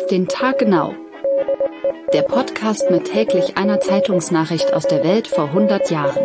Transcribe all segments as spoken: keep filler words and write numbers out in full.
den Tag genau. Der Podcast mit täglich einer Zeitungsnachricht aus der Welt vor hundert Jahren.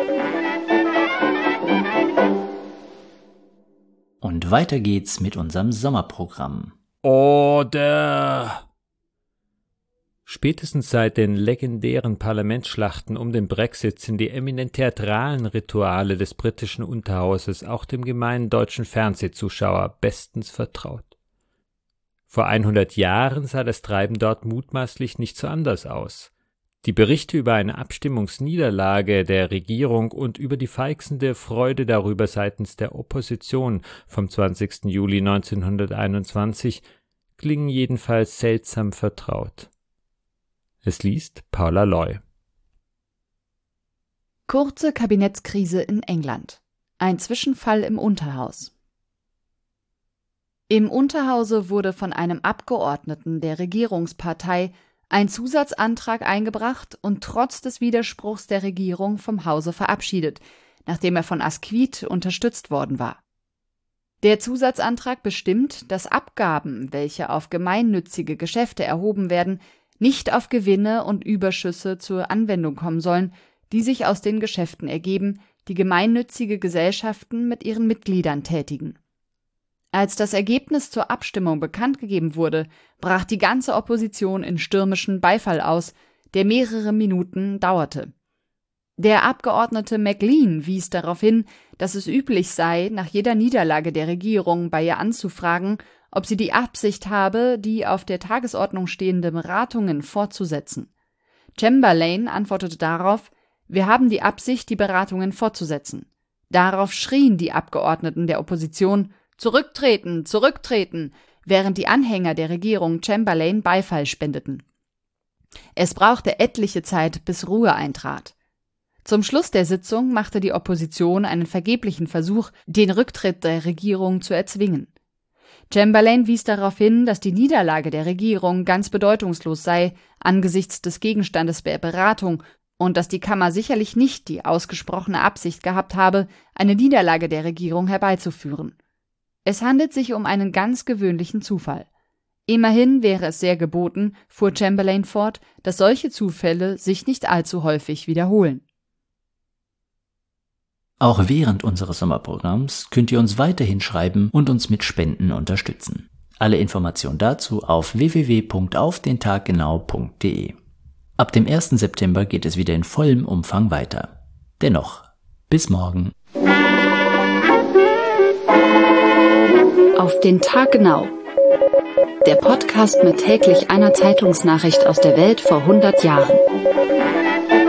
Und weiter geht's mit unserem Sommerprogramm. Order! Spätestens seit den legendären Parlamentsschlachten um den Brexit sind die eminent theatralen Rituale des britischen Unterhauses auch dem gemeinen deutschen Fernsehzuschauer bestens vertraut. Vor hundert Jahren sah das Treiben dort mutmaßlich nicht so anders aus. Die Berichte über eine Abstimmungsniederlage der Regierung und über die feixende Freude darüber seitens der Opposition vom zwanzigsten Juli neunzehnhunderteinundzwanzig klingen jedenfalls seltsam vertraut. Es liest Paula Loy. Kurze Kabinettskrise in England. Ein Zwischenfall im Unterhaus. Im Unterhause wurde von einem Abgeordneten der Regierungspartei ein Zusatzantrag eingebracht und trotz des Widerspruchs der Regierung vom Hause verabschiedet, nachdem er von Asquith unterstützt worden war. Der Zusatzantrag bestimmt, dass Abgaben, welche auf gemeinnützige Geschäfte erhoben werden, nicht auf Gewinne und Überschüsse zur Anwendung kommen sollen, die sich aus den Geschäften ergeben, die gemeinnützige Gesellschaften mit ihren Mitgliedern tätigen. Als das Ergebnis zur Abstimmung bekannt gegeben wurde, brach die ganze Opposition in stürmischen Beifall aus, der mehrere Minuten dauerte. Der Abgeordnete Maclean wies darauf hin, dass es üblich sei, nach jeder Niederlage der Regierung bei ihr anzufragen, ob sie die Absicht habe, die auf der Tagesordnung stehenden Beratungen fortzusetzen. Chamberlain antwortete darauf: Wir haben die Absicht, die Beratungen fortzusetzen. Darauf schrien die Abgeordneten der Opposition: Zurücktreten, zurücktreten, während die Anhänger der Regierung Chamberlain Beifall spendeten. Es brauchte etliche Zeit, bis Ruhe eintrat. Zum Schluss der Sitzung machte die Opposition einen vergeblichen Versuch, den Rücktritt der Regierung zu erzwingen. Chamberlain wies darauf hin, dass die Niederlage der Regierung ganz bedeutungslos sei angesichts des Gegenstandes der Beratung und dass die Kammer sicherlich nicht die ausgesprochene Absicht gehabt habe, eine Niederlage der Regierung herbeizuführen. Es handelt sich um einen ganz gewöhnlichen Zufall. Immerhin wäre es sehr geboten, fuhr Chamberlain fort, dass solche Zufälle sich nicht allzu häufig wiederholen. Auch während unseres Sommerprogramms könnt ihr uns weiterhin schreiben und uns mit Spenden unterstützen. Alle Informationen dazu auf w w w punkt auf den tag genau punkt d e. Ab dem ersten September geht es wieder in vollem Umfang weiter. Dennoch, bis morgen. Auf den Tag genau. Der Podcast mit täglich einer Zeitungsnachricht aus der Welt vor hundert Jahren.